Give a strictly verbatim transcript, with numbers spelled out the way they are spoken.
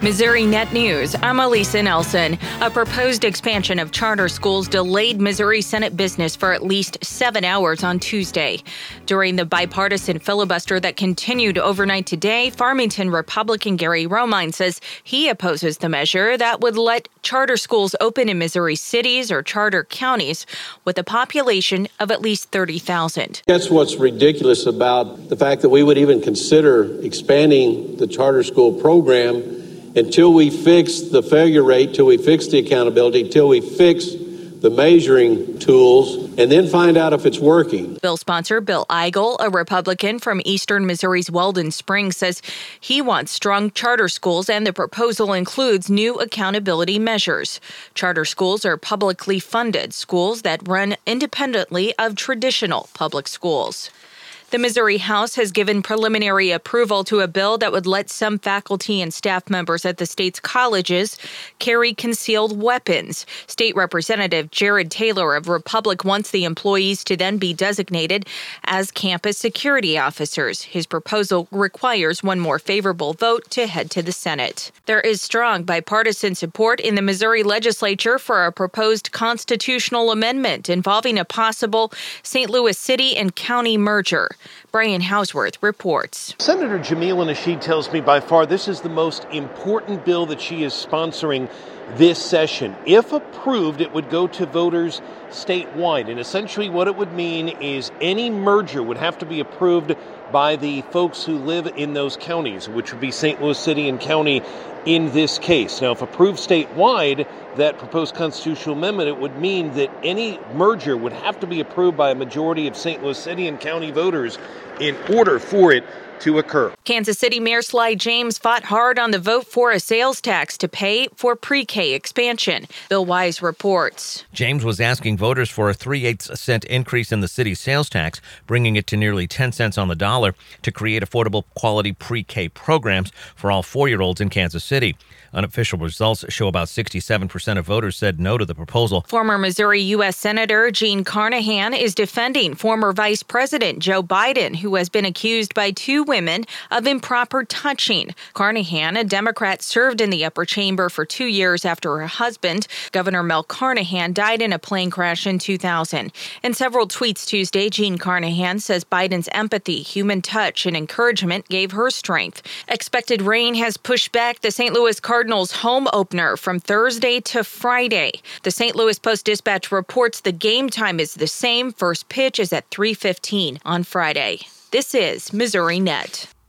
Missouri Net News, I'm Elisa Nelson. A proposed expansion of charter schools delayed Missouri Senate business for at least seven hours on Tuesday. During the bipartisan filibuster that continued overnight today, Farmington Republican Gary Romine says he opposes the measure that would let charter schools open in Missouri cities or charter counties with a population of at least thirty thousand. That's what's ridiculous about the fact that we would even consider expanding the charter school program until we fix the failure rate, till we fix the accountability, till we fix the measuring tools, and then find out if it's working. Bill sponsor Bill Eigel, a Republican from eastern Missouri's Weldon Springs, says he wants strong charter schools, and the proposal includes new accountability measures. Charter schools are publicly funded schools that run independently of traditional public schools. The Missouri House has given preliminary approval to a bill that would let some faculty and staff members at the state's colleges carry concealed weapons. State Representative Jared Taylor of Republic wants the employees to then be designated as campus security officers. His proposal requires one more favorable vote to head to the Senate. There is strong bipartisan support in the Missouri legislature for a proposed constitutional amendment involving a possible Saint Louis City and county merger. Brian Hausworth reports. Senator Jamila Nasheed tells me by far this is the most important bill that she is sponsoring this session. If approved, it would go to voters statewide. And essentially what it would mean is any merger would have to be approved by the folks who live in those counties, which would be Saint Louis City and County in this case. Now, if approved statewide, that proposed constitutional amendment, it would mean that any merger would have to be approved by a majority of Saint Louis City and County voters in order for it to occur. Kansas City Mayor Sly James fought hard on the vote for a sales tax to pay for pre-K expansion. Bill Wise reports. James was asking voters for a three-eighths cent increase in the city's sales tax, bringing it to nearly ten cents on the dollar to create affordable quality pre-K programs for all four-year-olds in Kansas City. Unofficial results show about sixty-seven percent of voters said no to the proposal. Former Missouri U S Senator Gene Carnahan is defending former Vice President Joe Biden, who has been accused by two women of improper touching. Carnahan, a Democrat, served in the upper chamber for two years after her husband, Governor Mel Carnahan, died in a plane crash in two thousand. In several tweets Tuesday, Gene Carnahan says Biden's empathy, human touch, and encouragement gave her strength. Expected rain has pushed back the Saint Louis Cardinals home opener from Thursday to Friday. The Saint Louis Post-Dispatch reports the game time is the same. First pitch is at three fifteen on Friday. This is Missouri Net.